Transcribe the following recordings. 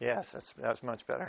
Yes, that's much better.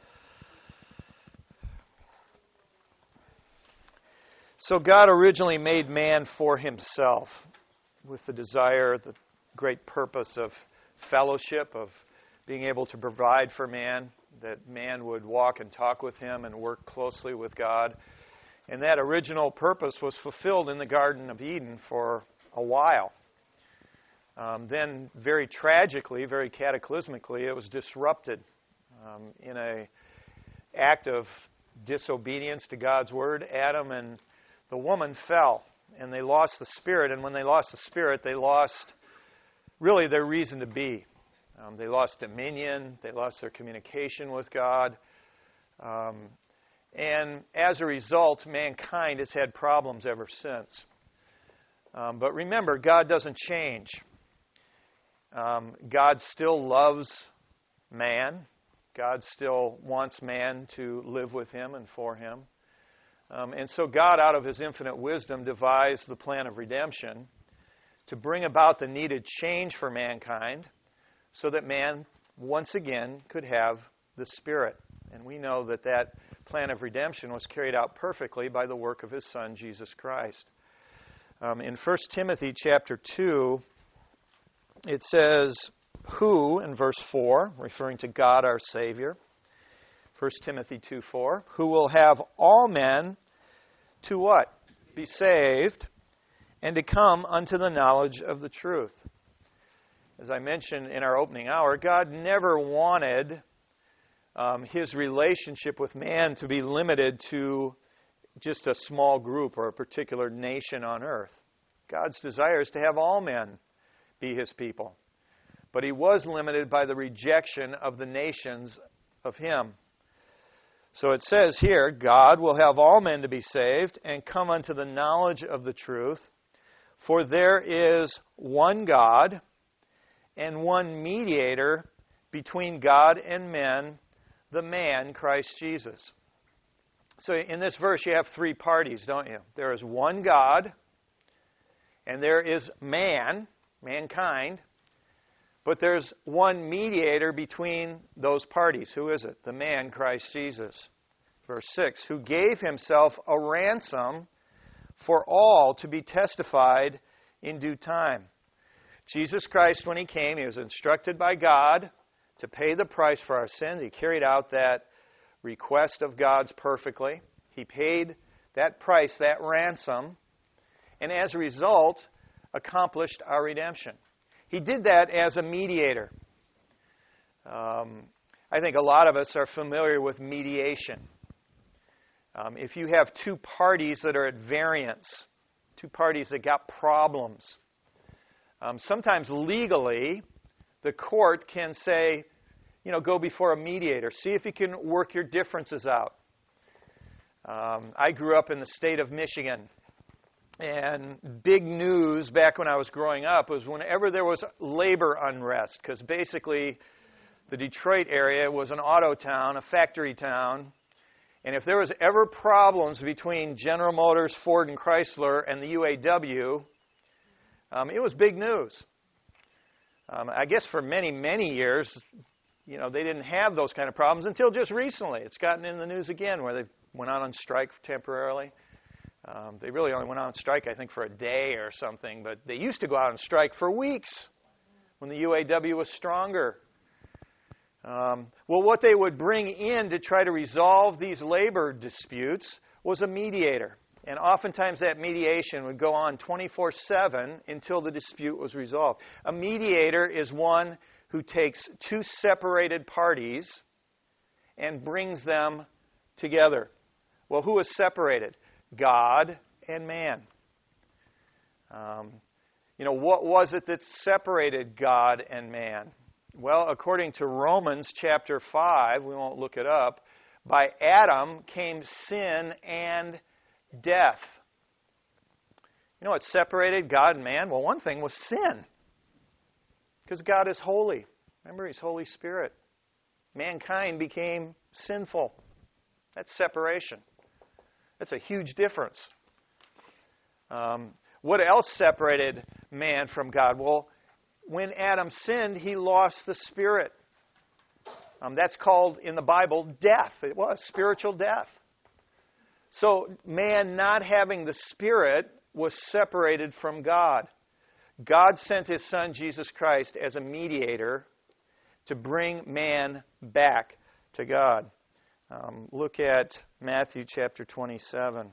So God originally made man for himself with the desire, the great purpose of fellowship, of being able to provide for man, that man would walk and talk with him and work closely with God. And that original purpose was fulfilled in the Garden of Eden for a while. Then, very tragically, very cataclysmically, it was disrupted in an act of disobedience to God's word. Adam and the woman fell, and they lost the Spirit. And when they lost the Spirit, they lost really their reason to be. They lost dominion. They lost their communication with God. And as a result, mankind has had problems ever since. But remember, God doesn't change. God still loves man. God still wants man to live with him and for him. And so God, out of his infinite wisdom, devised the plan of redemption to bring about the needed change for mankind so that man, once again, could have the Spirit. And we know that that plan of redemption was carried out perfectly by the work of his Son, Jesus Christ. In 1 Timothy chapter 2, it says, who, in verse 4, referring to God our Savior, 1 Timothy 2:4, who will have all men to what? Be saved, and to come unto the knowledge of the truth. As I mentioned in our opening hour, God never wanted his relationship with man to be limited to just a small group or a particular nation on earth. God's desire is to have all men be his people. But he was limited by the rejection of the nations of him. So it says here, God will have all men to be saved and come unto the knowledge of the truth. For there is one God and one mediator between God and men, the man, Christ Jesus. So in this verse you have three parties, don't you? There is one God, and there is man, mankind, but there's one mediator between those parties. Who is it? The man, Christ Jesus. Verse 6, who gave himself a ransom for all to be testified in due time. Jesus Christ, when he came, he was instructed by God to pay the price for our sins. He carried out that request of God's perfectly. He paid that price, that ransom, and as a result, accomplished our redemption. He did that as a mediator. I think a lot of us are familiar with mediation. If you have two parties that are at variance, two parties that got problems, sometimes legally, the court can say, go before a mediator. See if you can work your differences out. I grew up in the state of Michigan. And big news back when I was growing up was whenever there was labor unrest, because basically the Detroit area was an auto town, a factory town. And if there was ever problems between General Motors, Ford, and Chrysler and the UAW, it was big news. I guess for many, many years, they didn't have those kind of problems until just recently. It's gotten in the news again where they went out on strike temporarily. They really only went out on strike, I think, for a day or something, but they used to go out on strike for weeks when the UAW was stronger. Well, what they would bring in to try to resolve these labor disputes was a mediator. And oftentimes that mediation would go on 24/7 until the dispute was resolved. A mediator is one who takes two separated parties and brings them together. Well, who is separated? God and man. What was it that separated God and man? Well, according to Romans chapter 5, we won't look it up, by Adam came sin and death. You know what separated God and man? Well, one thing was sin. Because God is holy. Remember, He's Holy Spirit. Mankind became sinful. That's separation. That's a huge difference. What else separated man from God? Well, when Adam sinned, he lost the Spirit. That's called in the Bible death. It was spiritual death. So man not having the Spirit was separated from God. God sent His Son, Jesus Christ, as a mediator to bring man back to God. Look at Matthew chapter 27.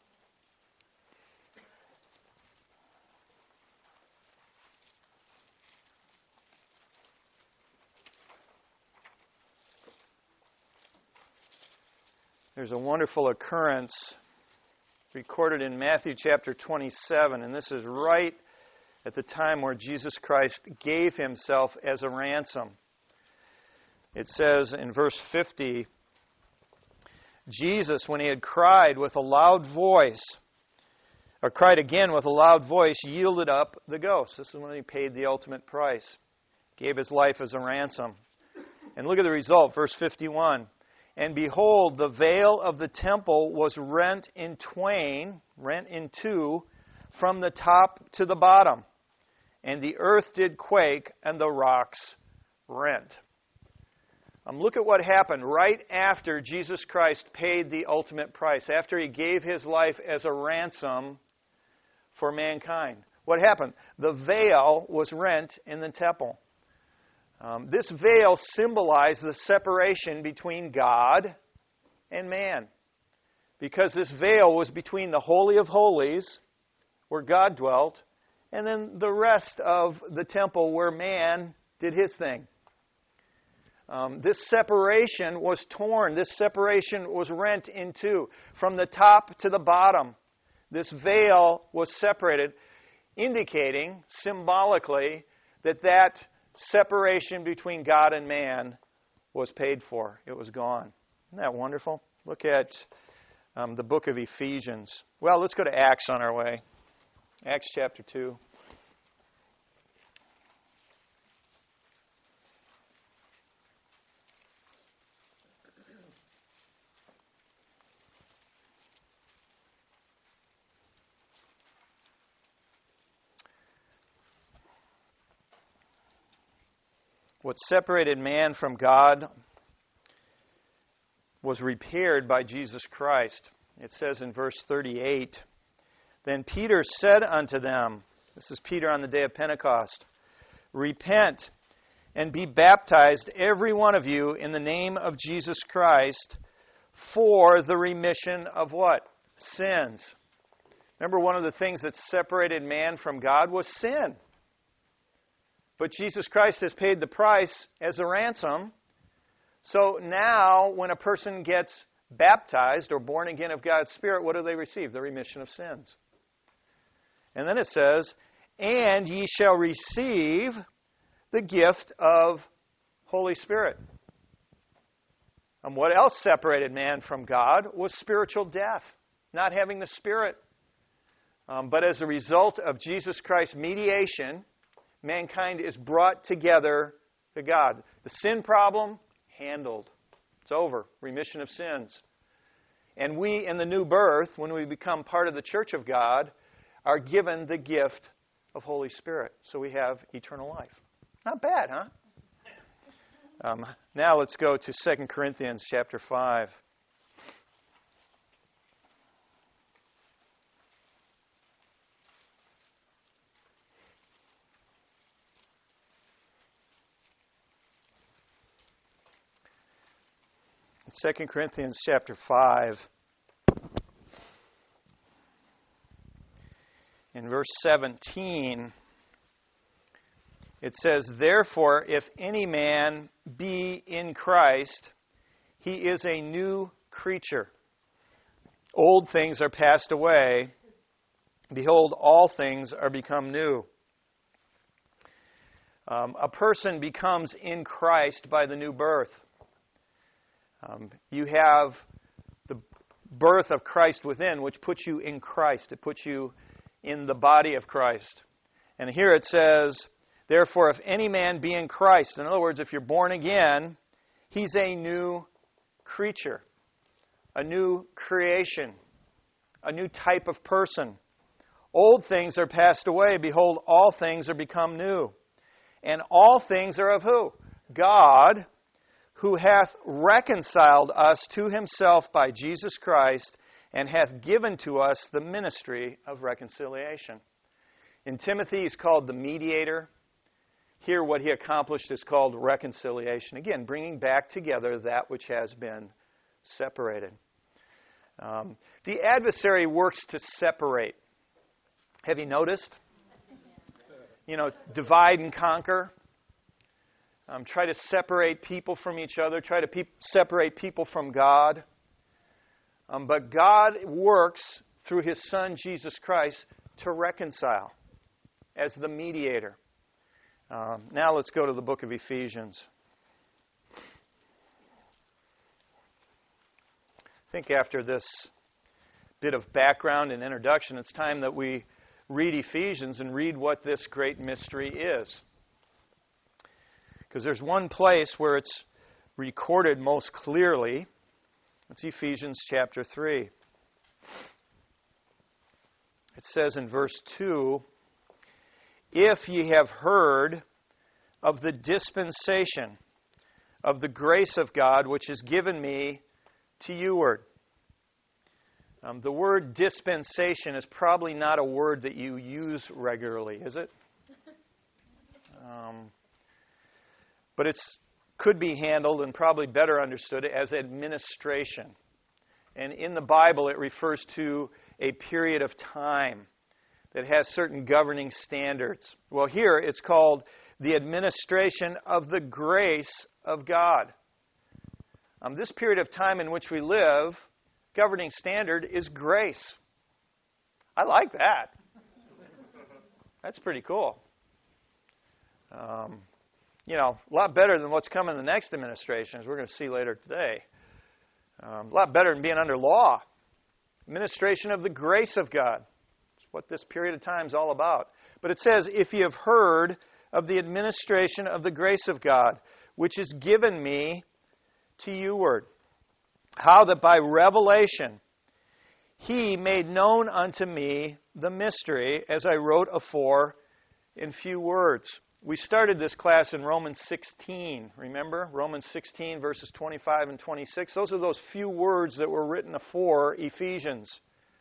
There's a wonderful occurrence recorded in Matthew chapter 27, and this is right at the time where Jesus Christ gave Himself as a ransom. It says in verse 50, Jesus, when He had cried with a loud voice, or cried again with a loud voice, yielded up the ghost. This is when He paid the ultimate price, gave His life as a ransom. And look at the result, verse 51. And behold, the veil of the temple was rent in two, from the top to the bottom. And the earth did quake, and the rocks rent. Look at what happened right after Jesus Christ paid the ultimate price, after He gave His life as a ransom for mankind. What happened? The veil was rent in the temple. This veil symbolized the separation between God and man. Because this veil was between the Holy of Holies, where God dwelt, and then the rest of the temple where man did his thing. This separation was torn. This separation was rent in two. From the top to the bottom, this veil was separated, indicating symbolically that separation between God and man was paid for. It was gone. Isn't that wonderful? Look at the book of Ephesians. Well, let's go to Acts on our way. Acts chapter 2. What separated man from God was repaired by Jesus Christ. It says in verse 38, Then Peter said unto them, this is Peter on the day of Pentecost, Repent and be baptized, every one of you, in the name of Jesus Christ, for the remission of what? Sins. Remember, one of the things that separated man from God was sin. But Jesus Christ has paid the price as a ransom. So now, when a person gets baptized or born again of God's Spirit, what do they receive? The remission of sins. And then it says, And ye shall receive the gift of Holy Spirit. And what else separated man from God was spiritual death, not having the Spirit. But as a result of Jesus Christ's mediation, mankind is brought together to God. The sin problem, handled. It's over. Remission of sins. And we, in the new birth, when we become part of the church of God, are given the gift of Holy Spirit. So we have eternal life. Not bad, huh? Now let's go to 2 Corinthians chapter 5. In 2 Corinthians chapter 5, in verse 17, it says, Therefore, if any man be in Christ, he is a new creature. Old things are passed away. Behold, all things are become new. A person becomes in Christ by the new birth. You have the birth of Christ within, which puts you in Christ. It puts you in the body of Christ. And here it says, Therefore, if any man be in Christ, in other words, if you're born again, he's a new creature, a new creation, a new type of person. Old things are passed away. Behold, all things are become new. And all things are of who? God, who hath reconciled us to himself by Jesus Christ, and hath given to us the ministry of reconciliation. In Timothy, he's called the mediator. Here, what he accomplished is called reconciliation. Again, bringing back together that which has been separated. The adversary works to separate. Have you noticed? Divide and conquer. Try to separate people from each other. Try to separate people from God. But God works through His Son, Jesus Christ, to reconcile as the mediator. Now let's go to the book of Ephesians. I think after this bit of background and introduction, it's time that we read Ephesians and read what this great mystery is. Because there's one place where it's recorded most clearly. It's Ephesians chapter 3. It says in verse 2, "If ye have heard of the dispensation of the grace of God which is given me to youward." The word dispensation is probably not a word that you use regularly, is it? But it could be handled and probably better understood as administration. And in the Bible, it refers to a period of time that has certain governing standards. Well, here it's called the administration of the grace of God. This period of time in which we live, governing standard is grace. I like that. That's pretty cool. A lot better than what's coming in the next administration, as we're going to see later today. A lot better than being under law. Administration of the grace of God. That's what this period of time is all about. But it says, "If ye have heard of the administration of the grace of God, which is given me to youward, how that by revelation He made known unto me the mystery, as I wrote afore in few words." We started this class in Romans 16, remember? Romans 16, verses 25 and 26. Those are those few words that were written afore Ephesians.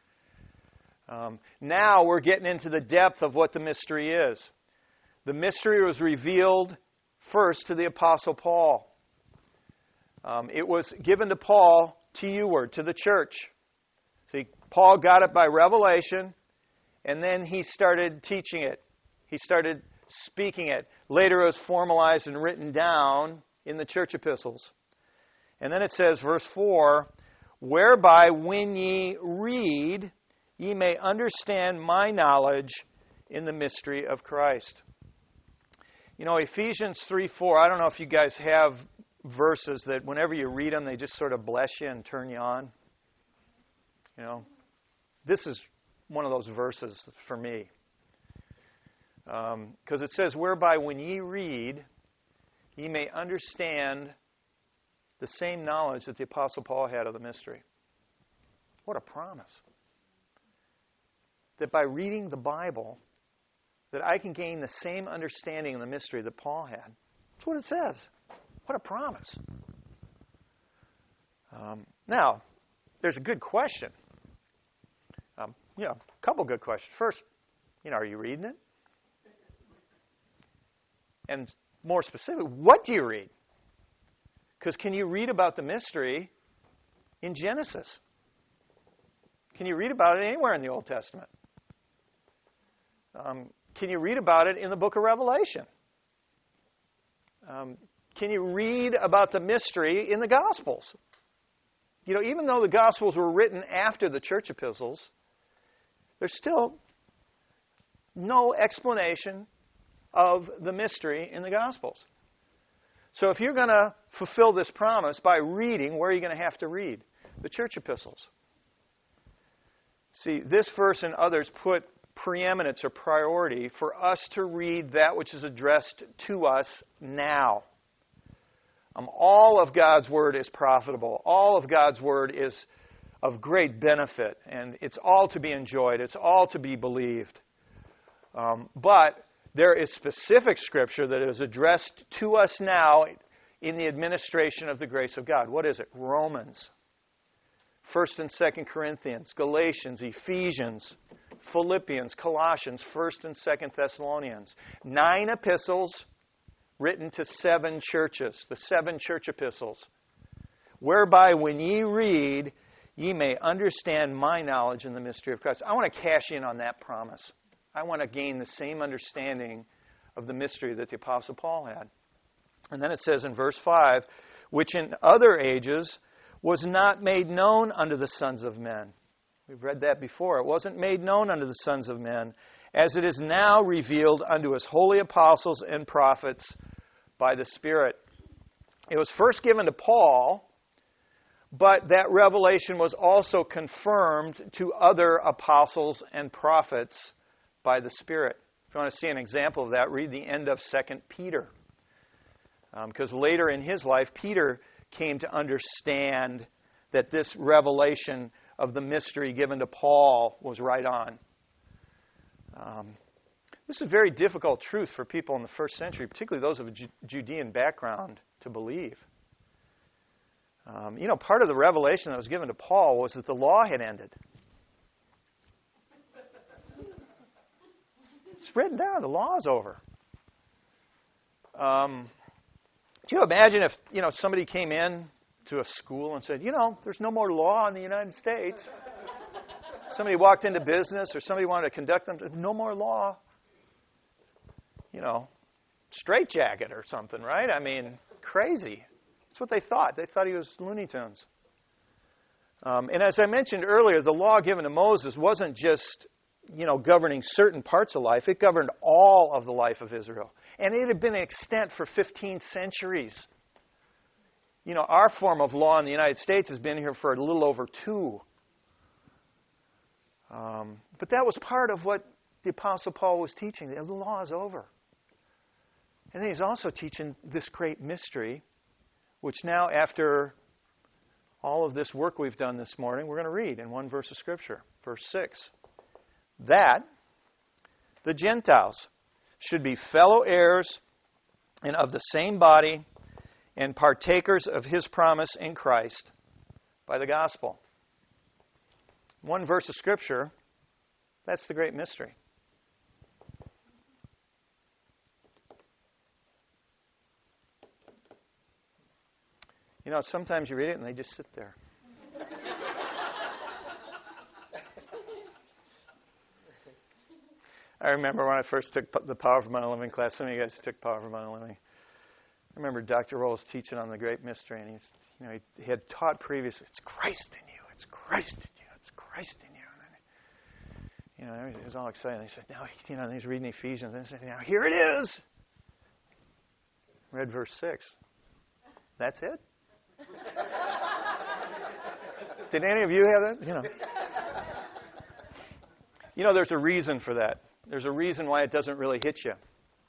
Now we're getting into the depth of what the mystery is. The mystery was revealed first to the Apostle Paul. It was given to Paul to youward, to the church. See, Paul got it by revelation, and then he started teaching it. He started speaking it. Later it was formalized and written down in the church epistles. And then it says, verse 4, "Whereby when ye read, ye may understand my knowledge in the mystery of Christ." Ephesians 3:4, I don't know if you guys have verses that whenever you read them, they just sort of bless you and turn you on. This is one of those verses for me. Because it says, "Whereby when ye read, ye may understand the same knowledge that the Apostle Paul had of the mystery." What a promise. That by reading the Bible, that I can gain the same understanding of the mystery that Paul had. That's what it says. What a promise. Now, there's a good question. A couple good questions. First, are you reading it? And more specifically, what do you read? Because can you read about the mystery in Genesis? Can you read about it anywhere in the Old Testament? Can you read about it in the book of Revelation? Can you read about the mystery in the Gospels? Even though the Gospels were written after the church epistles, there's still no explanation of the mystery in the Gospels. So if you're going to fulfill this promise by reading, where are you going to have to read? The church epistles. See, this verse and others put preeminence or priority for us to read that which is addressed to us now. All of God's Word is profitable. All of God's Word is of great benefit, and it's all to be enjoyed. It's all to be believed. But there is specific Scripture that is addressed to us now in the administration of the grace of God. What is it? Romans, 1st and 2nd Corinthians, Galatians, Ephesians, Philippians, Colossians, 1st and 2nd Thessalonians. 9 epistles written to 7 churches, the 7 church epistles. Whereby when ye read, ye may understand my knowledge in the mystery of Christ. I want to cash in on that promise. I want to gain the same understanding of the mystery that the Apostle Paul had. And then it says in verse 5, which in other ages was not made known unto the sons of men. We've read that before. It wasn't made known unto the sons of men, as it is now revealed unto his holy apostles and prophets by the Spirit. It was first given to Paul, but that revelation was also confirmed to other apostles and prophets by the Spirit. If you want to see an example of that, read the end of 2 Peter. Because later in his life, Peter came to understand that this revelation of the mystery given to Paul was right on. This is a very difficult truth for people in the first century, particularly those of a Judean background, to believe. Part of the revelation that was given to Paul was that the law had ended. It's written down. The law is over. Do you imagine if, somebody came in to a school and said, there's no more law in the United States. Somebody walked into business or somebody wanted to conduct them, no more law. Straitjacket or something, right? I mean, crazy. That's what they thought. They thought he was Looney Tunes. And as I mentioned earlier, the law given to Moses wasn't just, governing certain parts of life. It governed all of the life of Israel. And it had been extant for 15 centuries. Our form of law in the United States has been here for a little over 2. But that was part of what the Apostle Paul was teaching. The law is over. And then he's also teaching this great mystery, which now, after all of this work we've done this morning, we're going to read in one verse of Scripture, verse 6. That the Gentiles should be fellow heirs and of the same body and partakers of his promise in Christ by the gospel. One verse of Scripture, that's the great mystery. Sometimes you read it and they just sit there. I remember when I first took the Power of Abundant Living class. Some of you guys took Power of Abundant Living. I remember Dr. Rolls teaching on the great mystery, and he had taught previously, it's Christ in you, it's Christ in you, it's Christ in you. And then, he was all excited. He said, now, he's reading Ephesians, and he said, now, here it is. Read verse 6. That's it? Did any of you have that? There's a reason for that. There's a reason why it doesn't really hit you.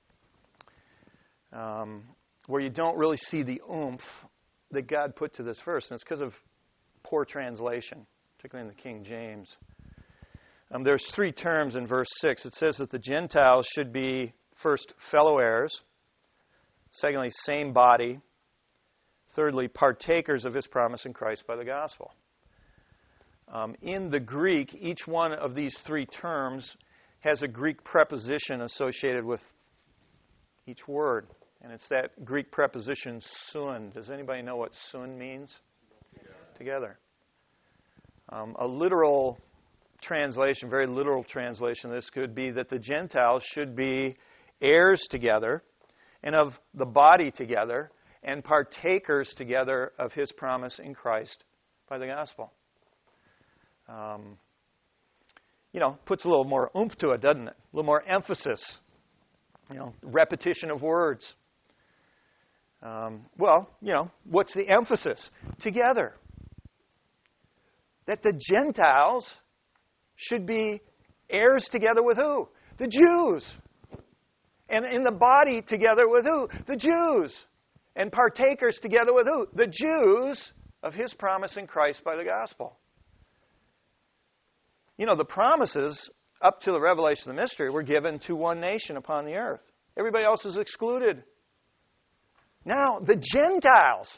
Where you don't really see the oomph that God put to this verse. And it's because of poor translation, particularly in the King James. There's 3 terms in verse 6. It says that the Gentiles should be, first, fellow heirs. Secondly, same body. Thirdly, partakers of his promise in Christ by the gospel. In the Greek, each one of these 3 terms has a Greek preposition associated with each word. And it's that Greek preposition sun. Does anybody know what sun means? Together. A literal translation, very literal translation of this could be that the Gentiles should be heirs together and of the body together and partakers together of his promise in Christ by the gospel. Puts a little more oomph to it, doesn't it? A little more emphasis. Repetition of words. What's the emphasis? Together. That the Gentiles should be heirs together with who? The Jews. And in the body together with who? The Jews. And partakers together with who? The Jews of his promise in Christ by the gospel. The promises up to the revelation of the mystery were given to one nation upon the earth. Everybody else is excluded. Now, the Gentiles,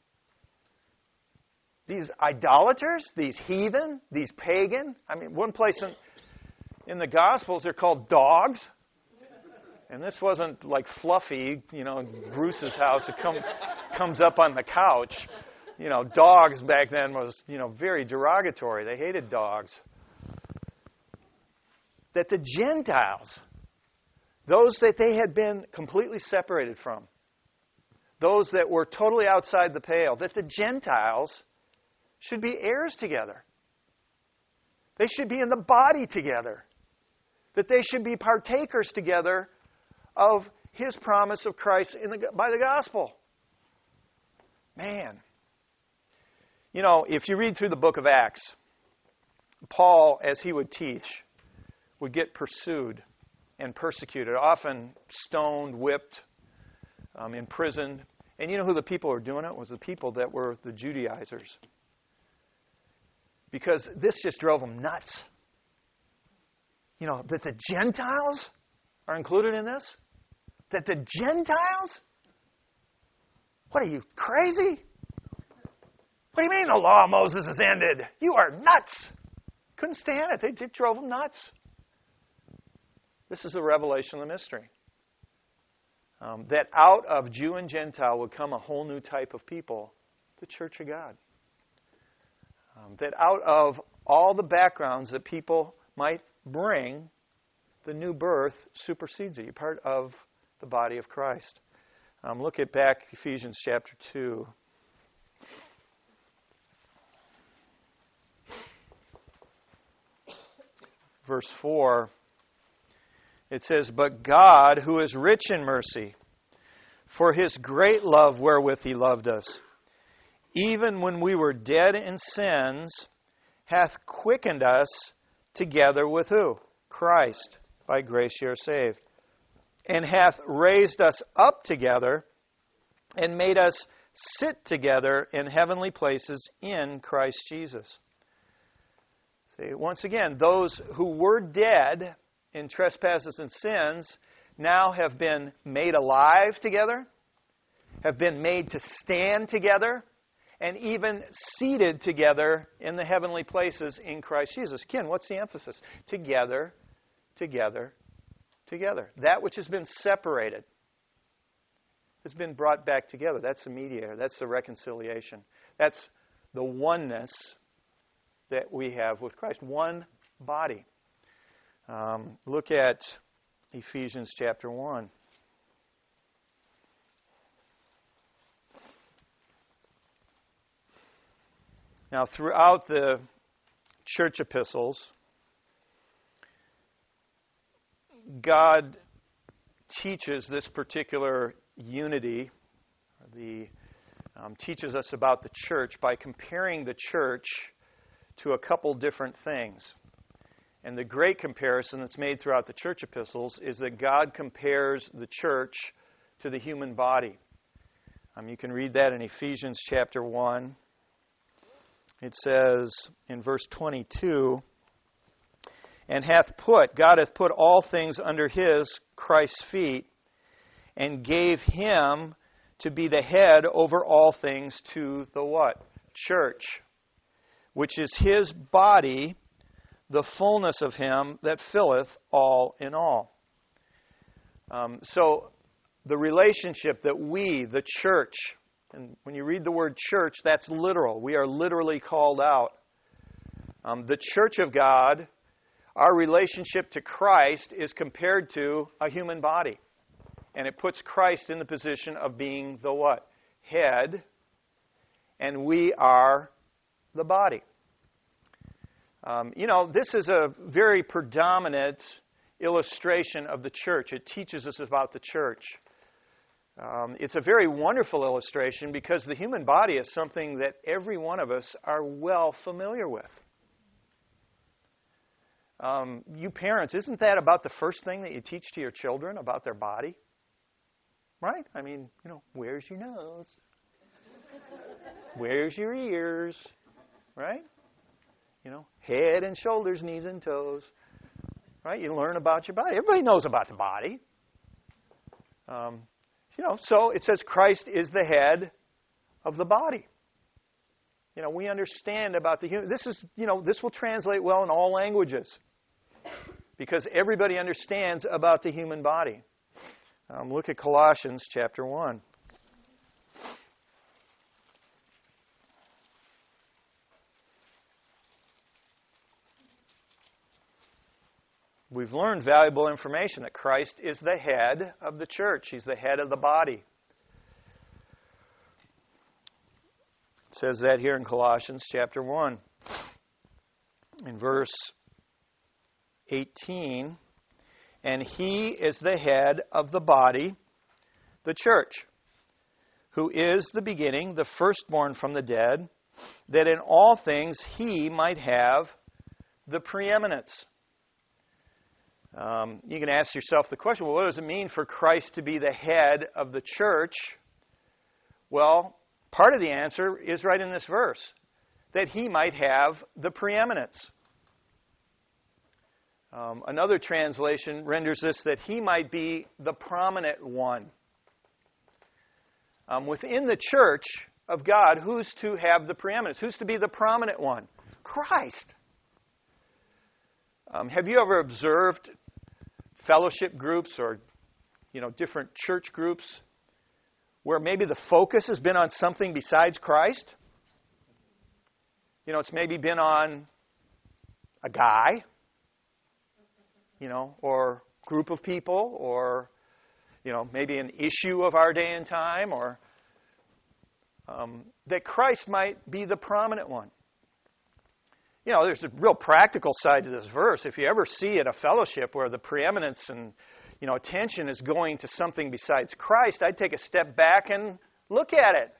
these idolaters, these heathen, these pagan. I mean, one place in the Gospels they're called dogs. And this wasn't like Fluffy, Bruce's house that comes up on the couch. Dogs back then was, very derogatory. They hated dogs. That the Gentiles, those that they had been completely separated from, those that were totally outside the pale, that the Gentiles should be heirs together. They should be in the body together. That they should be partakers together of His promise of Christ by the gospel. Man. If you read through the book of Acts, Paul, as he would teach, would get pursued and persecuted, often stoned, whipped, imprisoned. And you know who the people who were doing it? Was the people that were the Judaizers. Because this just drove them nuts. That the Gentiles are included in this? That the Gentiles? What are you, crazy? What do you mean the law of Moses has ended? You are nuts. Couldn't stand it. It drove them nuts. This is the revelation of the mystery. That out of Jew and Gentile would come a whole new type of people, the Church of God. That out of all the backgrounds that people might bring, the new birth supersedes it. You're part of the body of Christ. Look at back Ephesians chapter 2. Verse 4. It says, "But God, who is rich in mercy, for His great love wherewith He loved us, even when we were dead in sins, hath quickened us together with" who? Christ. By grace ye are saved. "And hath raised us up together, and made us sit together in heavenly places in Christ Jesus." See, once again, those who were dead in trespasses and sins now have been made alive together, have been made to stand together, and even seated together in the heavenly places in Christ Jesus. Again, what's the emphasis? Together, together, together. That which has been separated has been brought back together. That's the mediator. That's the reconciliation. That's the oneness that we have with Christ. One body. Look at Ephesians chapter 1. Now, throughout the church epistles, God teaches this particular unity, teaches us about the church by comparing the church to a couple different things. And the great comparison that's made throughout the church epistles is that God compares the church to the human body. You can read that in Ephesians chapter 1. It says in verse 22, "And God hath put all things under His, Christ's feet, and gave Him to be the head over all things to the" what? Church, which is His body, the fullness of Him that filleth all in all. So the relationship that we, the church, and when you read the word church, that's literal. We are literally called out. The church of God, our relationship to Christ is compared to a human body. And it puts Christ in the position of being the what? Head. And we are the body. This is a very predominant illustration of the church. It teaches us about the church. It's a very wonderful illustration because the human body is something that every one of us are well familiar with. You parents, isn't that about the first thing that you teach to your children about their body? Right? Where's your nose? Where's your ears? Right? Head and shoulders, knees and toes. Right? You learn about your body. Everybody knows about the body. So it says Christ is the head of the body. We understand about the human. This will translate well in all languages because everybody understands about the human body. Look at Colossians chapter 1. We've learned valuable information that Christ is the head of the church. He's the head of the body. It says that here in Colossians chapter 1. In verse 18, and He is the head of the body, the church, who is the beginning, the firstborn from the dead, that in all things He might have the preeminence. You can ask yourself the question, well, what does it mean for Christ to be the head of the church? Well, part of the answer is right in this verse, that He might have the preeminence. Another translation renders this that He might be the prominent one. Within the church of God, who's to have the preeminence? Who's to be the prominent one? Christ. Have you ever observed fellowship groups or, different church groups where maybe the focus has been on something besides Christ? It's maybe been on a guy, or group of people, or, maybe an issue of our day and time, or that Christ might be the prominent one. There's a real practical side to this verse. If you ever see at a fellowship where the preeminence and, attention is going to something besides Christ, I'd take a step back and look at it.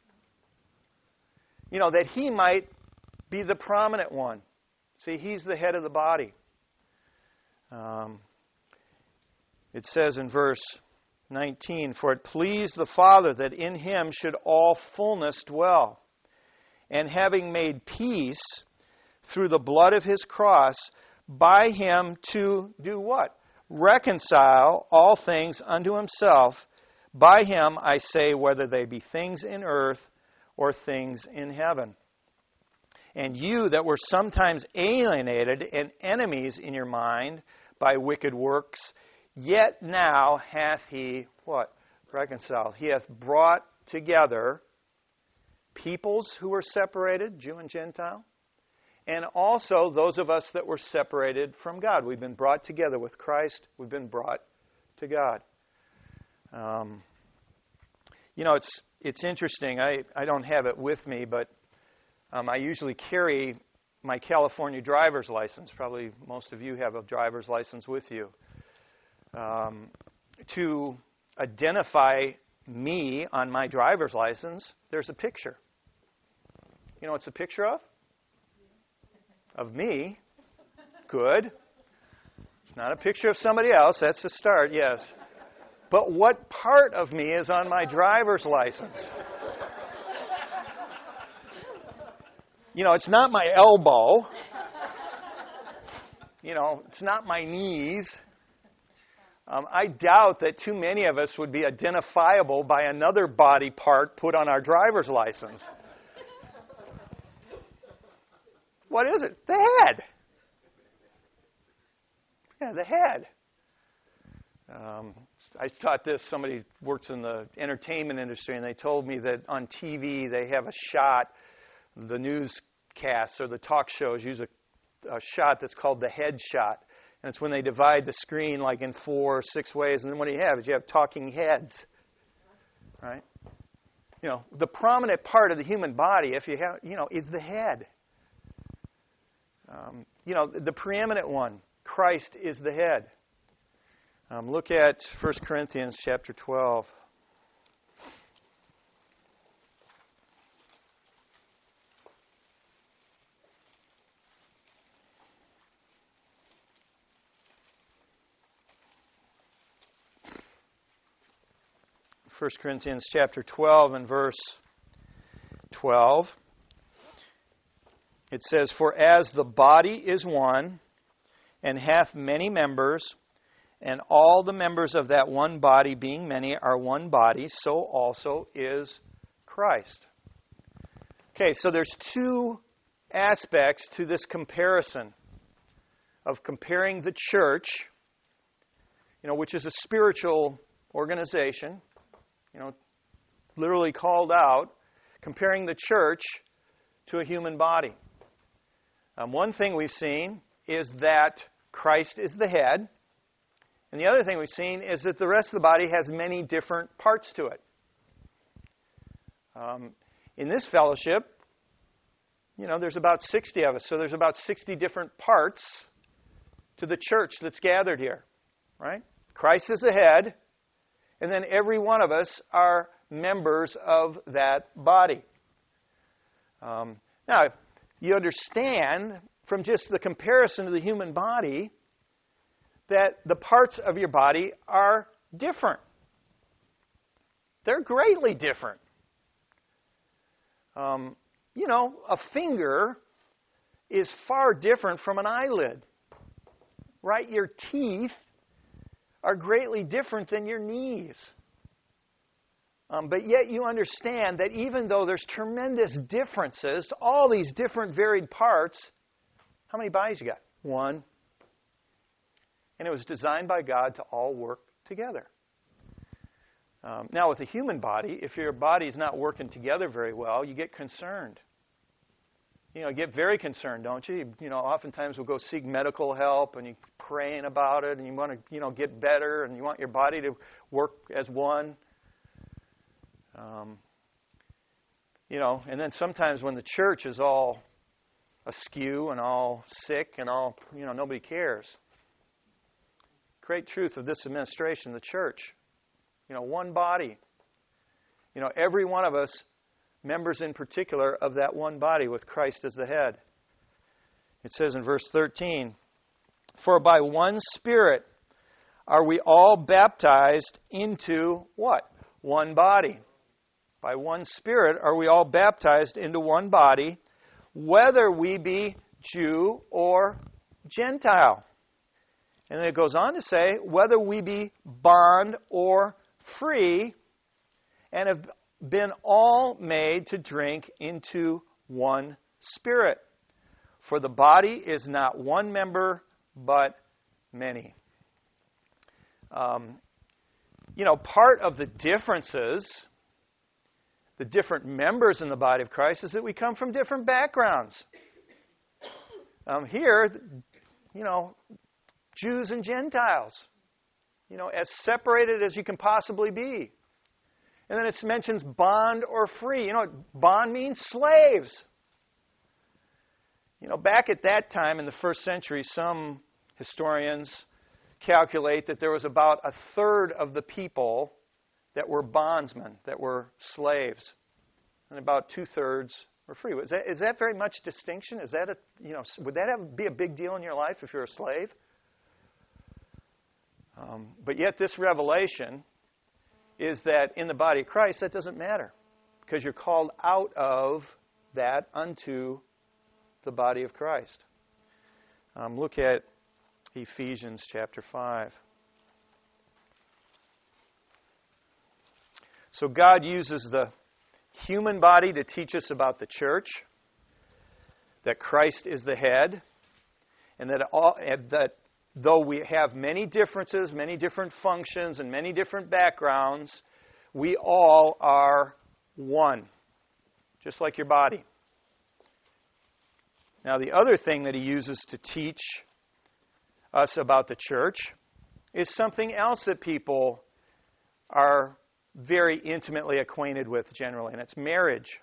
That He might be the prominent one. See, He's the head of the body. It says in verse 19, for it pleased the Father that in Him should all fullness dwell. And having made peace through the blood of His cross, by Him to do what? Reconcile all things unto Himself. By Him, I say, whether they be things in earth or things in heaven. And you that were sometimes alienated and enemies in your mind by wicked works, yet now hath He, what? Reconciled. He hath brought together peoples who were separated, Jew and Gentile, and also those of us that were separated from God. We've been brought together with Christ. We've been brought to God. It's interesting. I don't have it with me, but I usually carry my California driver's license. Probably most of you have a driver's license with you. To identify me on my driver's license, there's a picture. You know what it's a picture of? Of me. Good. It's not a picture of somebody else. That's the start, yes. But what part of me is on my driver's license? It's not my elbow. It's not my knees. I doubt that too many of us would be identifiable by another body part put on our driver's license. What is it? The head. Yeah, the head. I taught this. Somebody works in the entertainment industry, and they told me that on TV they have a shot, the newscasts or the talk shows use a shot that's called the head shot. And it's when they divide the screen like in 4 or 6 ways. And then what do you have? You have talking heads. Right? The prominent part of the human body, if you have, is the head. The preeminent one, Christ is the head. Look at 1 Corinthians chapter 12. First Corinthians chapter 12 and verse 12. It says, for as the body is one, and hath many members, And all the members of that one body, being many, are one body, so also is Christ. Okay, so there's two aspects to this comparison of comparing the church, which is a spiritual organization, literally called out, comparing the church to a human body. One thing we've seen is that Christ is the head, and the other thing we've seen is that the rest of the body has many different parts to it. In this fellowship, there's about 60 of us, so there's about 60 different parts to the church that's gathered here, right? Christ is the head, and then every one of us are members of that body. Now, you understand from just the comparison to the human body that the parts of your body are different. They're greatly different. A finger is far different from an eyelid, right? Your teeth are greatly different than your knees. But yet you understand that even though there's tremendous differences to all these different varied parts, how many bodies you got? One. And it was designed by God to all work together. Now with a human body, if your body is not working together very well, you get concerned. You get very concerned, don't you? Oftentimes we'll go seek medical help and you're praying about it and you want to, get better and you want your body to work as one. And then sometimes when the church is all askew and all sick and all, nobody cares. Great truth of this administration, the church. One body. Every one of us, members in particular of that one body with Christ as the head. It says in verse 13, "For by one Spirit are we all baptized into" what? One body. By one Spirit are we all baptized into one body, whether we be Jew or Gentile. And then it goes on to say, whether we be bond or free, and have been all made to drink into one Spirit. For the body is not one member, but many. Part of the differences, the different members in the body of Christ, is that we come from different backgrounds. Here, Jews and Gentiles, as separated as you can possibly be. And then it mentions bond or free. Bond means slaves. Back at that time in the first century, some historians calculate that there was about a third of the people that were bondsmen, that were slaves, and about 2/3 were free. Is that very much distinction? Is that would that be a big deal in your life if you're a slave? But yet this revelation is that in the body of Christ, that doesn't matter, because you're called out of that unto the body of Christ. Look at Ephesians chapter 5. So God uses the human body to teach us about the church, that Christ is the head, and that though we have many differences, many different functions, and many different backgrounds, we all are one, just like your body. Now, the other thing that he uses to teach us about the church is something else that people are very intimately acquainted with generally, and it's marriage.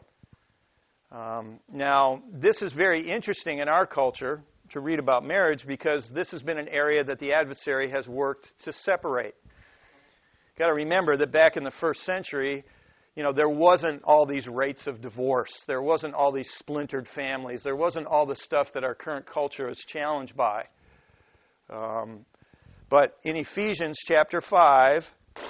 Now, this is very interesting in our culture to read about marriage, because this has been an area that the adversary has worked to separate. You've got to remember that back in the first century, there wasn't all these rates of divorce. There wasn't all these splintered families. There wasn't all the stuff that our current culture is challenged by. But in Ephesians chapter 5,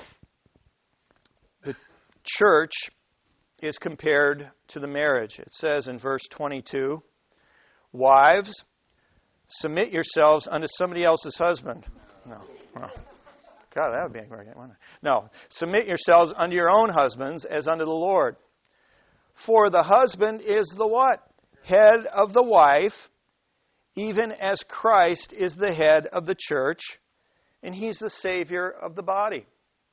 the church is compared to the marriage. It says in verse 22, "Wives, submit yourselves unto somebody else's husband." No, Well, God, that would be a great one. No. Submit yourselves unto your own husbands as unto the Lord. For the husband is the what? Head of the wife, even as Christ is the head of the church, and He's the Savior of the body.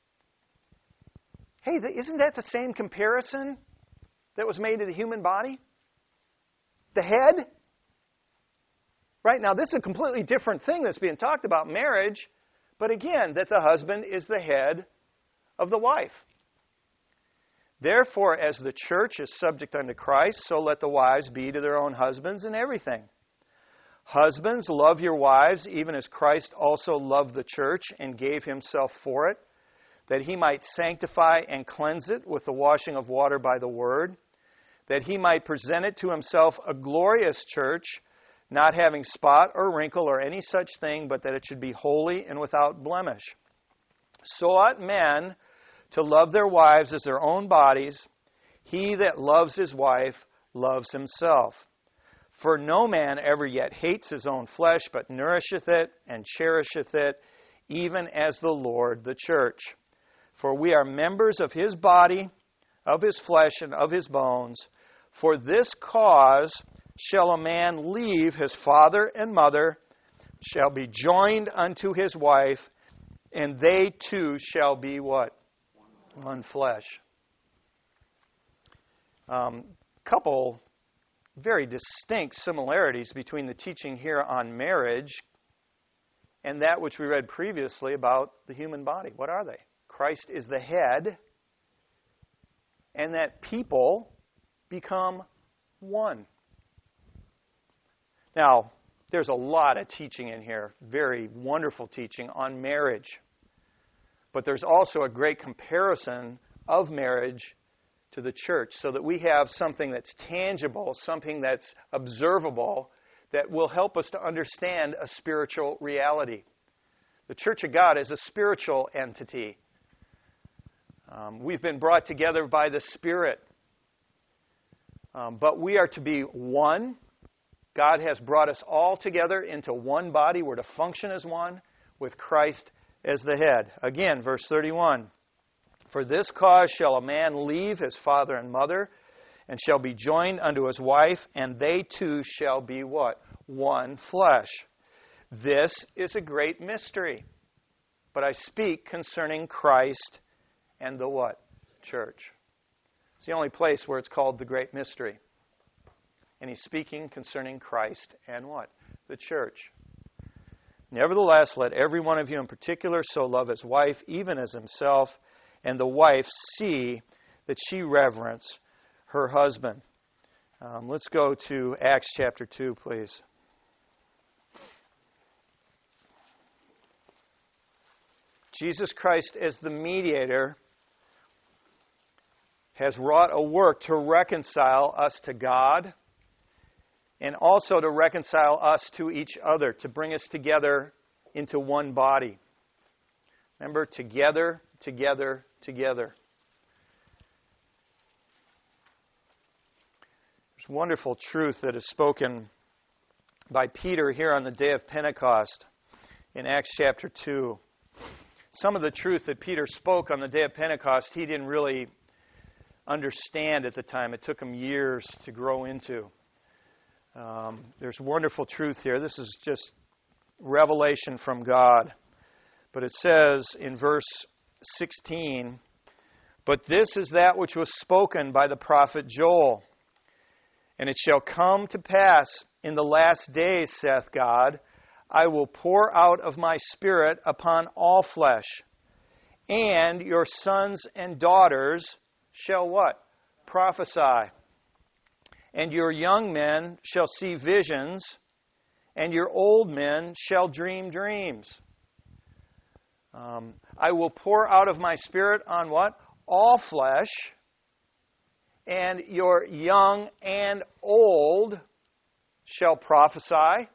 Hey, isn't that the same comparison that was made to the human body? The head? Right now, this is a completely different thing that's being talked about, marriage. But again, that the husband is the head of the wife. Therefore, as the church is subject unto Christ, so let the wives be to their own husbands in everything. Husbands, love your wives, even as Christ also loved the church and gave Himself for it, that He might sanctify and cleanse it with the washing of water by the word, that He might present it to Himself a glorious church, not having spot or wrinkle or any such thing, but that it should be holy and without blemish. So ought men to love their wives as their own bodies. He that loves his wife loves himself. For no man ever yet hates his own flesh, but nourisheth it and cherisheth it, even as the Lord the church. For we are members of His body, of His flesh, and of His bones. For this cause shall a man leave his father and mother, shall be joined unto his wife, and they two shall be what? One flesh. Couple very distinct similarities between the teaching here on marriage and that which we read previously about the human body. What are they? Christ is the head, and that people become one. Now, there's a lot of teaching in here, very wonderful teaching on marriage. But there's also a great comparison of marriage to the church so that we have something that's tangible, something that's observable, that will help us to understand a spiritual reality. The Church of God is a spiritual entity. We've been brought together by the Spirit. But we are to be one. God has brought us all together into one body. We're to function as one with Christ as the head. Again, verse 31. For this cause shall a man leave his father and mother, and shall be joined unto his wife, and they two shall be what? One flesh. This is a great mystery. But I speak concerning Christ and the what? Church. It's the only place where it's called the great mystery. And he's speaking concerning Christ and what? The church. Nevertheless, let every one of you in particular so love his wife, even as himself, and the wife see that she reverence her husband. Let's go to Acts chapter 2, please. Jesus Christ, as the mediator, has wrought a work to reconcile us to God, and also to reconcile us to each other, to bring us together into one body. Remember, together, together, together. There's wonderful truth that is spoken by Peter here on the day of Pentecost in Acts chapter 2. Some of the truth that Peter spoke on the day of Pentecost, he didn't really understand at the time. It took him years to grow into. There's wonderful truth here. This is just revelation from God. But it says in verse 16, but this is that which was spoken by the prophet Joel. And it shall come to pass in the last days, saith God, I will pour out of my Spirit upon all flesh, and your sons and daughters shall what? Prophesy. And your young men shall see visions, and your old men shall dream dreams. I will pour out of my Spirit on what? All flesh, and your young and old shall prophesy,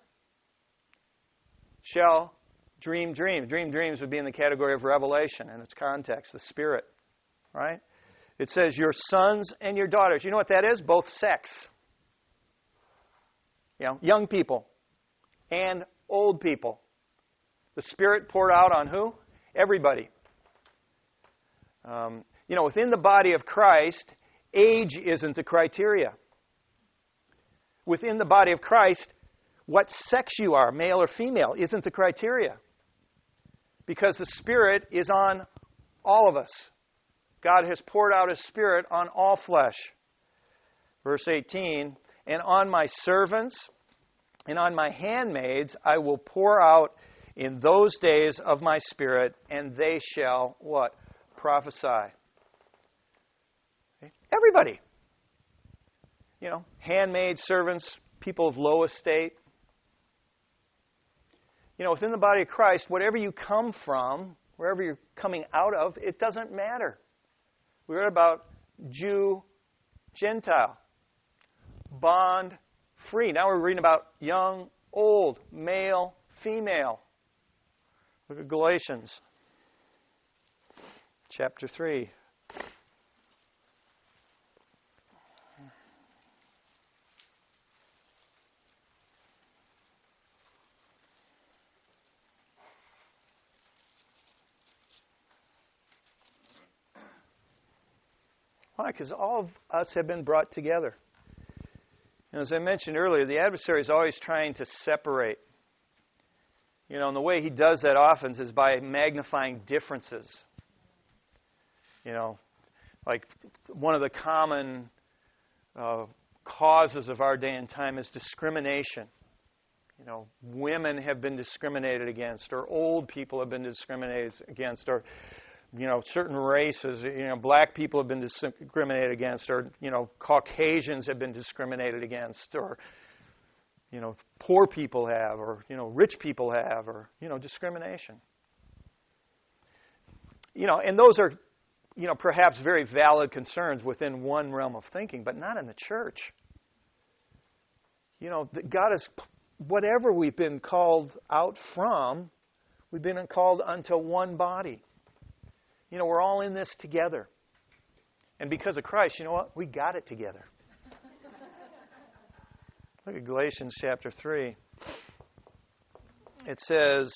shall dream dreams. Dream dreams would be in the category of revelation in its context, the Spirit, right? It says your sons and your daughters. You know what that is? Both sex. You know, young people and old people. The Spirit poured out on who? Everybody. Within the body of Christ, age isn't the criteria. Within the body of Christ, what sex you are, male or female, isn't the criteria. Because the Spirit is on all of us. God has poured out His Spirit on all flesh. Verse 18, and on my servants and on my handmaids I will pour out in those days of my Spirit, and they shall, what? Prophesy. Okay? Everybody. Handmaids, servants, people of low estate. Within the body of Christ, whatever you come from, wherever you're coming out of, it doesn't matter. We read about Jew, Gentile, bond, free. Now we're reading about young, old, male, female. Look at Galatians chapter 3. Why? Because all of us have been brought together. And as I mentioned earlier, the adversary is always trying to separate. And the way he does that often is by magnifying differences. Like one of the common causes of our day and time is discrimination. Women have been discriminated against, or old people have been discriminated against, or certain races, black people have been discriminated against, or, Caucasians have been discriminated against, or, poor people have, or, rich people have, or, discrimination. And those are, perhaps very valid concerns within one realm of thinking, but not in the church. God is, whatever we've been called out from, we've been called unto one body. We're all in this together. And because of Christ, you know what? We got it together. Look at Galatians chapter 3. It says,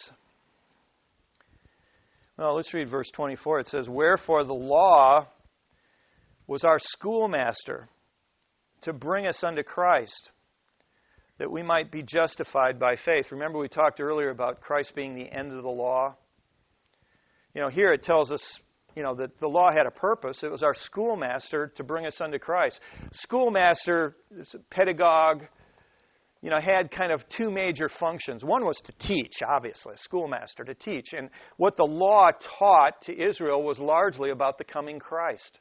let's read verse 24. It says, wherefore the law was our schoolmaster to bring us unto Christ, that we might be justified by faith. Remember we talked earlier about Christ being the end of the law? Here it tells us, that the law had a purpose. It was our schoolmaster to bring us unto Christ. Schoolmaster, pedagogue, had kind of two major functions. One was to teach, obviously, a schoolmaster to teach. And what the law taught to Israel was largely about the coming Christ.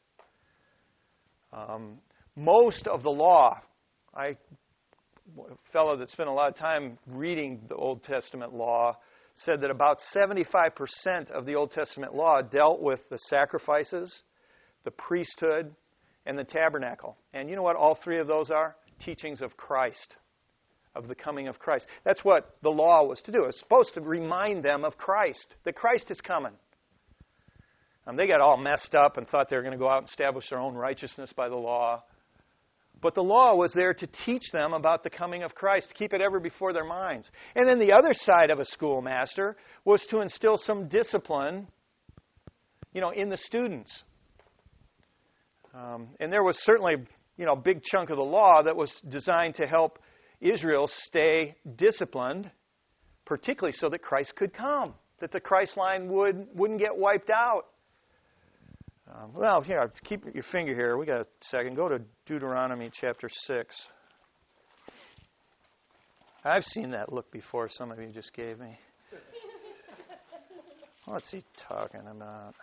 Most of the law, a fellow that spent a lot of time reading the Old Testament law, said that about 75% of the Old Testament law dealt with the sacrifices, the priesthood, and the tabernacle. And you know what all three of those are? Teachings of Christ, of the coming of Christ. That's what the law was to do. It's supposed to remind them of Christ, that Christ is coming. They got all messed up and thought they were going to go out and establish their own righteousness by the law. But the law was there to teach them about the coming of Christ, to keep it ever before their minds. And then the other side of a schoolmaster was to instill some discipline, in the students. And there was certainly, a big chunk of the law that was designed to help Israel stay disciplined, particularly so that Christ could come, that the Christ line wouldn't get wiped out. Here, keep your finger here. We got a second. Go to Deuteronomy chapter 6. I've seen that look before. Some of you just gave me. What's he talking about?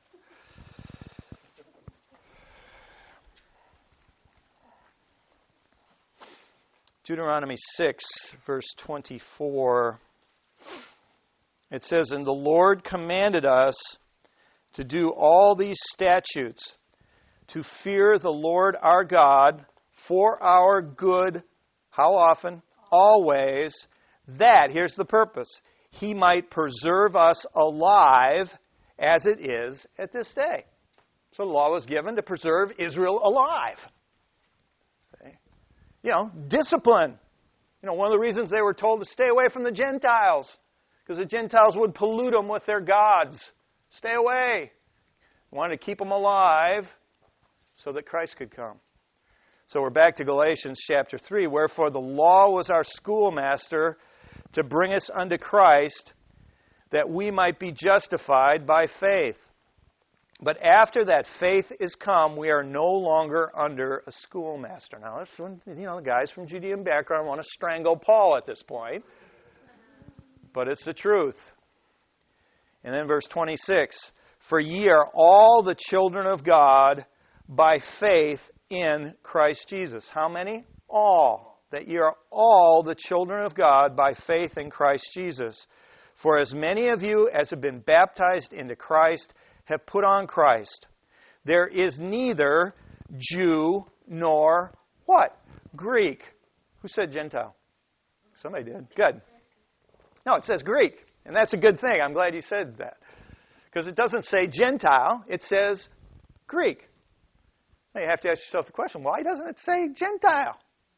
Deuteronomy 6, verse 24. It says, and the Lord commanded us to do all these statutes, to fear the Lord our God for our good, how often? Always, that, here's the purpose, He might preserve us alive as it is at this day. So the law was given to preserve Israel alive. Okay. Discipline. One of the reasons they were told to stay away from the Gentiles. because the Gentiles would pollute them with their gods. Stay away. He wanted to keep them alive so that Christ could come. So we're back to Galatians chapter 3. Wherefore the law was our schoolmaster to bring us unto Christ, that we might be justified by faith. But after that faith is come, we are no longer under a schoolmaster. Now, that's when, the guys from Judean background want to strangle Paul at this point. But it's the truth. And then verse 26, for ye are all the children of God by faith in Christ Jesus. How many? All. That ye are all the children of God by faith in Christ Jesus. For as many of you as have been baptized into Christ have put on Christ. There is neither Jew nor what? Greek. Who said Gentile? Somebody did. Good. No, it says Greek. And that's a good thing. I'm glad you said that. Because it doesn't say Gentile. It says Greek. Now you have to ask yourself the question, why doesn't it say Gentile?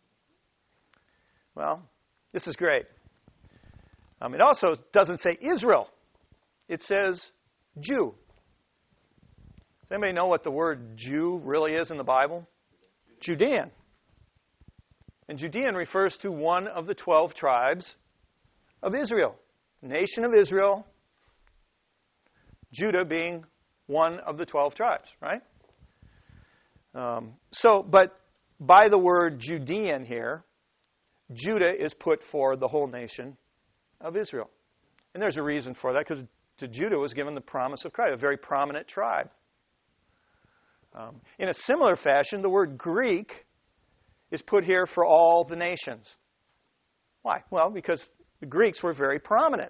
Well, this is great. It also doesn't say Israel. It says Jew. Does anybody know what the word Jew really is in the Bible? Judean. And Judean refers to one of the 12 tribes of Israel. Nation of Israel, Judah being one of the 12 tribes, right? But by the word Judean here, Judah is put for the whole nation of Israel. And there's a reason for that, because to Judah was given the promise of Christ, a very prominent tribe. In a similar fashion, the word Greek is put here for all the nations. Why? Well, because the Greeks were very prominent.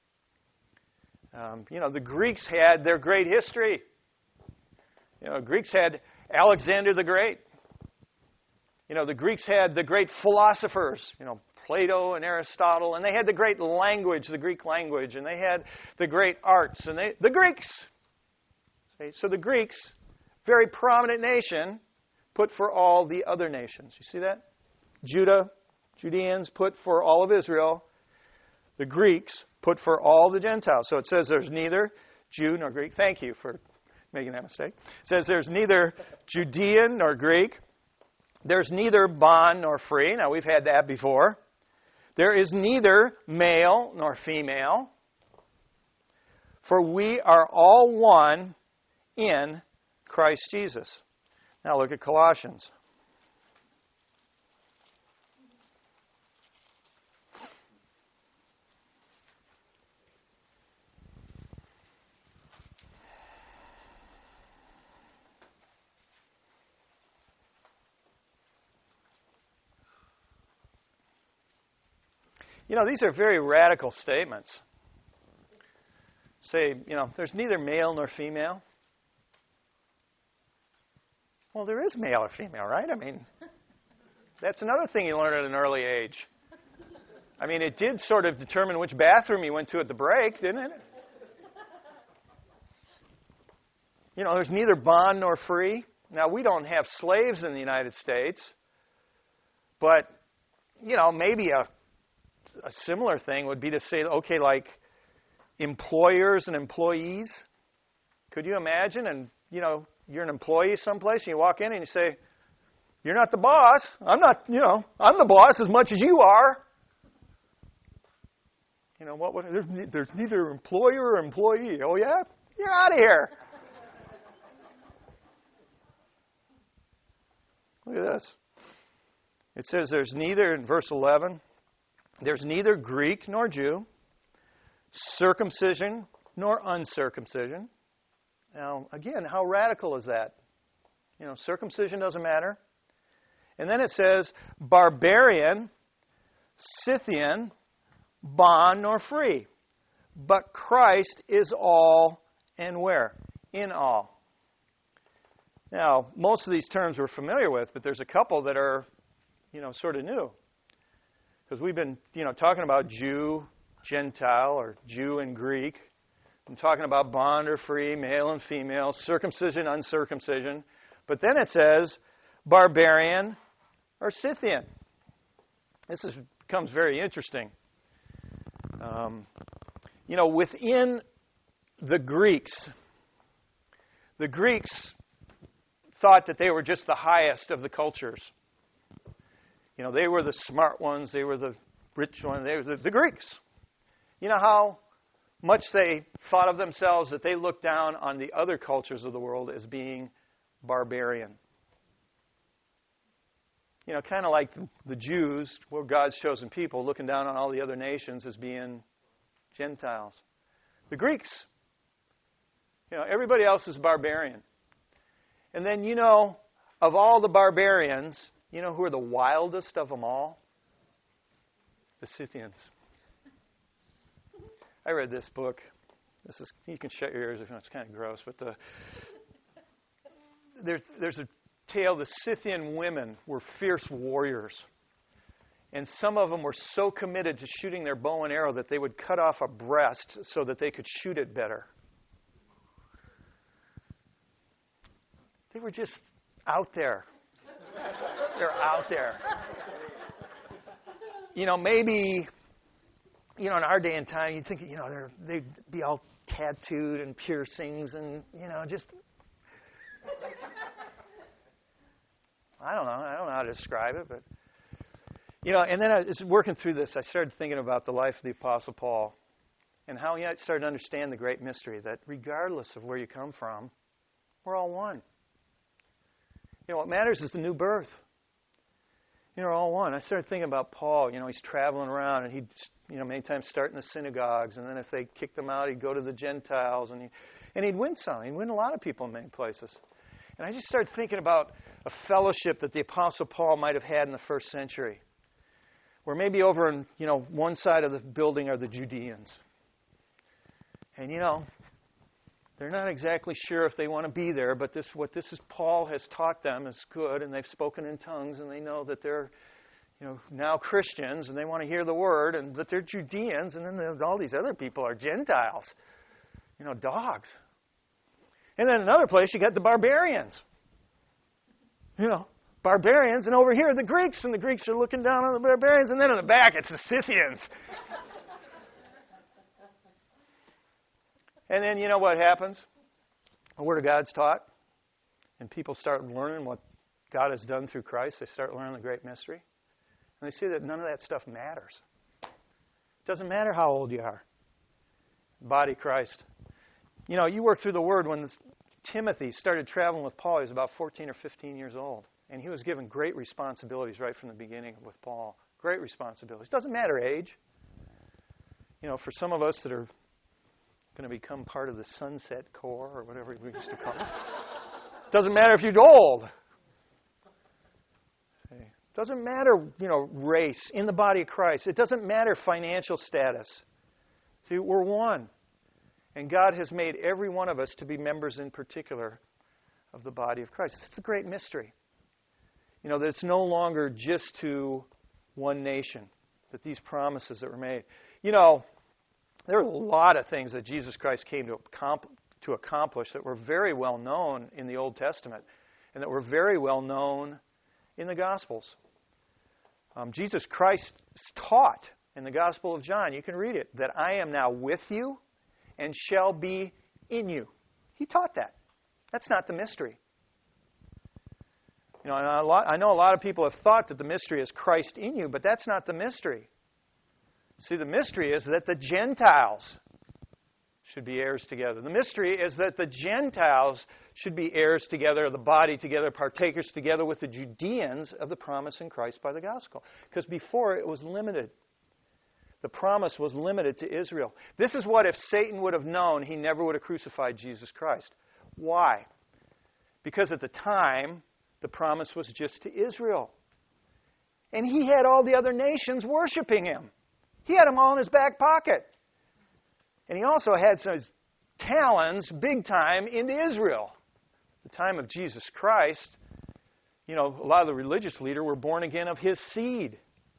The Greeks had their great history. Greeks had Alexander the Great. The Greeks had the great philosophers, Plato and Aristotle, and they had the great language, the Greek language, and they had the great arts, and the Greeks. So the Greeks, very prominent nation, put for all the other nations. You see that? Judeans put for all of Israel. The Greeks put for all the Gentiles. So it says there's neither Jew nor Greek. Thank you for making that mistake. It says there's neither Judean nor Greek. There's neither bond nor free. Now, we've had that before. There is neither male nor female. For we are all one in Christ Jesus. Now look at Colossians. These are very radical statements. Say, there's neither male nor female. Well, there is male or female, right? That's another thing you learn at an early age. It did sort of determine which bathroom you went to at the break, didn't it? There's neither bond nor free. Now, we don't have slaves in the United States, but, maybe a similar thing would be to say, okay, like employers and employees. Could you imagine? And, you're an employee someplace and you walk in and you say, you're not the boss. I'm not, I'm the boss as much as you are. There's neither employer or employee. Oh, yeah? You're out of here. Look at this. It says there's neither, in verse 11, there's neither Greek nor Jew, circumcision nor uncircumcision. Now, again, how radical is that? Circumcision doesn't matter. And then it says, barbarian, Scythian, bond nor free. But Christ is all and where? In all. Now, most of these terms we're familiar with, but there's a couple that are, sort of new. Because we've been, talking about Jew, Gentile, or Jew and Greek. I'm talking about bond or free, male and female, circumcision, uncircumcision. But then it says barbarian or Scythian. This becomes very interesting. Within the Greeks thought that they were just the highest of the cultures. They were the smart ones, they were the rich ones, they were the Greeks. You know how much they thought of themselves that they looked down on the other cultures of the world as being barbarian. Kind of like the Jews, were God's chosen people, looking down on all the other nations as being Gentiles. The Greeks, everybody else is barbarian. And then, of all the barbarians, who are the wildest of them all? The Scythians. I read this book. You can shut your ears if it's kind of gross, but there's a tale. The Scythian women were fierce warriors. And some of them were so committed to shooting their bow and arrow that they would cut off a breast so that they could shoot it better. They were just out there. They're out there. Maybe, in our day and time, you'd think, they'd be all tattooed and piercings and, just... I don't know how to describe it, but... and then I was working through this. I started thinking about the life of the Apostle Paul and how he started to understand the great mystery that regardless of where you come from, we're all one. What matters is the new birth. We're all one. I started thinking about Paul. He's traveling around, and he'd, many times start in the synagogues, and then if they kicked him out, he'd go to the Gentiles, and he'd win some. He'd win a lot of people in many places. And I just started thinking about a fellowship that the Apostle Paul might have had in the first century, where maybe over on, one side of the building are the Judeans. And, they're not exactly sure if they want to be there, but Paul has taught them is good, and they've spoken in tongues, and they know that they're, now Christians, and they want to hear the word, and that they're Judeans, and then all these other people are Gentiles, dogs. And then another place, you got the barbarians. Barbarians, and over here the Greeks, and the Greeks are looking down on the barbarians, and then in the back it's the Scythians. And then what happens? The Word of God's taught, and people start learning what God has done through Christ. They start learning the great mystery. And they see that none of that stuff matters. It doesn't matter how old you are. Body of Christ. You work through the Word. When Timothy started traveling with Paul, he was about 14 or 15 years old. And he was given great responsibilities right from the beginning with Paul. Great responsibilities. Doesn't matter age. For some of us that are going to become part of the Sunset Corps or whatever we used to call it. Doesn't matter if you're old. Doesn't matter, race in the body of Christ. It doesn't matter financial status. See, we're one. And God has made every one of us to be members in particular of the body of Christ. It's a great mystery. That it's no longer just to one nation, that these promises that were made. There are a lot of things that Jesus Christ came to accomplish that were very well known in the Old Testament and that were very well known in the Gospels. Jesus Christ taught in the Gospel of John, you can read it, that I am now with you and shall be in you. He taught that. That's not the mystery. And I know a lot of people have thought that the mystery is Christ in you, but that's not the mystery. See, the mystery is that the Gentiles should be heirs together. The mystery is that the Gentiles should be heirs together, the body together, partakers together with the Judeans of the promise in Christ by the gospel. Because before it was limited. The promise was limited to Israel. This is what if Satan would have known, he never would have crucified Jesus Christ. Why? Because at the time, the promise was just to Israel. And he had all the other nations worshiping him. He had them all in his back pocket. And he also had some talons, big time, into Israel. At the time of Jesus Christ, a lot of the religious leaders were born again of his seed.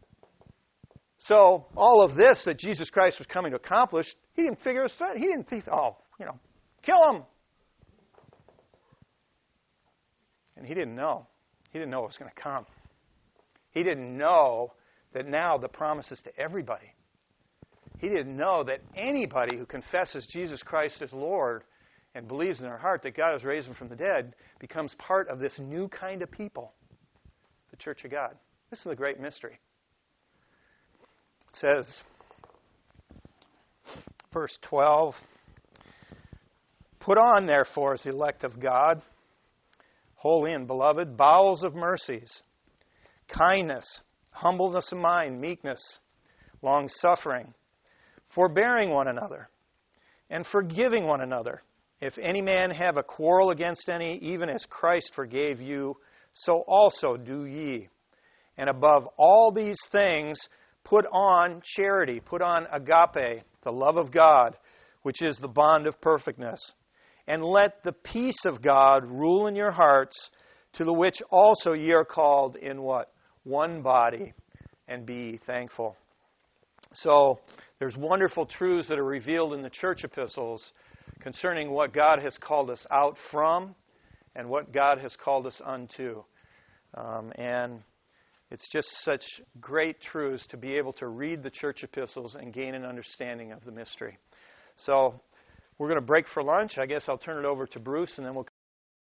So all of this that Jesus Christ was coming to accomplish, he didn't figure it out. He didn't think, kill him. And he didn't know. He didn't know what was going to come. He didn't know that now the promise is to everybody. He didn't know that anybody who confesses Jesus Christ as Lord and believes in their heart that God has raised him from the dead becomes part of this new kind of people, the Church of God. This is a great mystery. It says, verse 12, "Put on, therefore, as the elect of God, holy and beloved, bowels of mercies, kindness, humbleness of mind, meekness, long-suffering, forbearing one another, and forgiving one another. If any man have a quarrel against any, even as Christ forgave you, so also do ye. And above all these things, put on charity," put on agape, the love of God, which is the bond of perfectness. "And let the peace of God rule in your hearts, to the which also ye are called in" what? "One body, and be ye thankful." So there's wonderful truths that are revealed in the church epistles concerning what God has called us out from and what God has called us unto. And it's just such great truths to be able to read the church epistles and gain an understanding of the mystery. So we're going to break for lunch. I guess I'll turn it over to Bruce, and then we'll